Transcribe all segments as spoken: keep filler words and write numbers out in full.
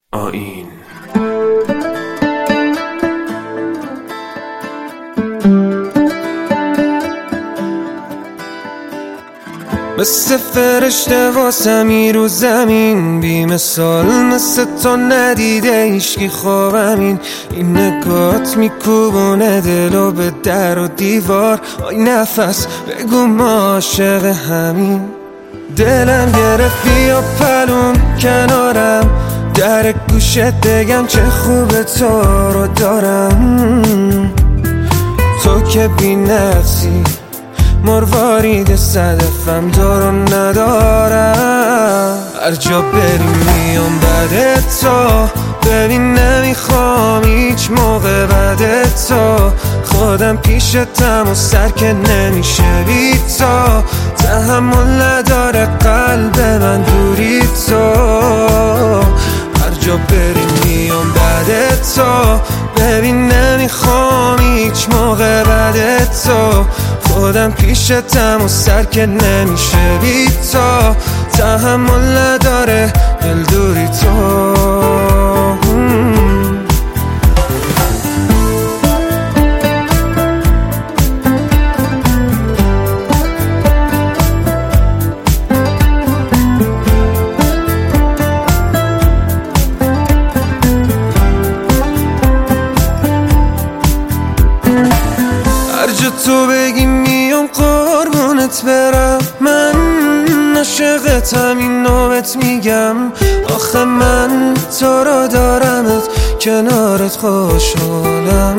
آیین مثل فرشته واسمی رو زمین، بی مثال مثل تو ندیده ایشکی خوابمین. این نگات میکوبونه دلو به در و دیوار. آی نفس بگو ما عاشق همین. دلم گرفتی و پلون کنارم، در گوشت بگم چه خوبه تو رو دارم. تو که بی نقصی مروارید صدفم دارو ندارم. هر جا بریم میام بعد تو، ببین نمیخوام هیچ موقع بعد تو. خودم پیشتم و سر که نمیشه بی تو. تحمل نداره قلب من دوری تو. هر جا بریم میام بعد تو، ببین نمیخوام هیچ موقع بعد تو. خودم پیشتم و سر که نمیشه بی تو. تحمل نداره دل دوری تو. هر جا تو بگی میام قربونت برم. من عاشقتم این نوبت میگم. آخه من تو رو دارمت کنارت خوشحالم.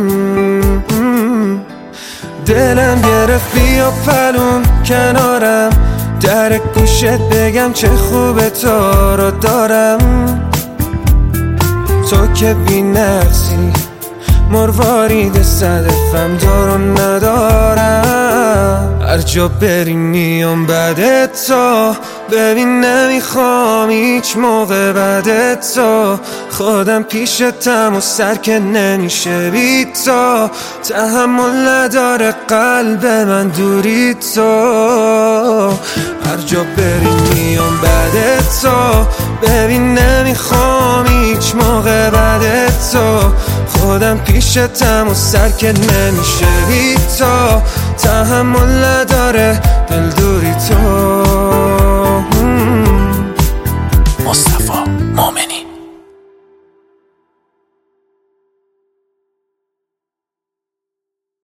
دلم گرفت بیا پلون کنارم، در گوشت بگم چه خوبه تو رو دارم. تو که بی نقصی مروارید صدفم دارو ندارم. هر جا بریم میام بعد تو، ببین نمیخوام هیچ موقع بعد تو. خودم پیشتم و سر که نمیشه بی تو. تحمل نداره قلب من دوری تو. هر جا بریم میام بعد تو، ببین نمیخوام هیچ موقع بعد تو. خودم پیشتم و سر که نمیشه بی تو. تحمل نداره دل